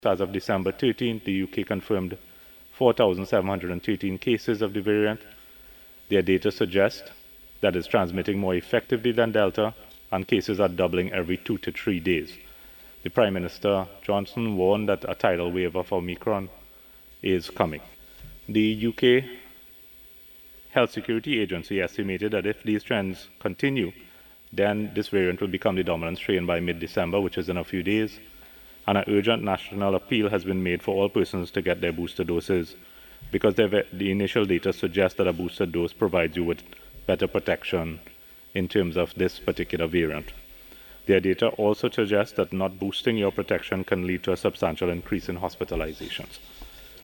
As of December 13th, the UK confirmed 4,713 cases of the variant. Their data suggest that it's transmitting more effectively than Delta, and cases are doubling every 2 to 3 days. The Prime Minister Johnson warned that a tidal wave of Omicron is coming. The UK Health Security Agency estimated that if these trends continue, then this variant will become the dominant strain by mid-December, which is in a few days. And an urgent national appeal has been made for all persons to get their booster doses, because the initial data suggests that a booster dose provides you with better protection in terms of this particular variant. Their data also suggests that not boosting your protection can lead to a substantial increase in hospitalizations.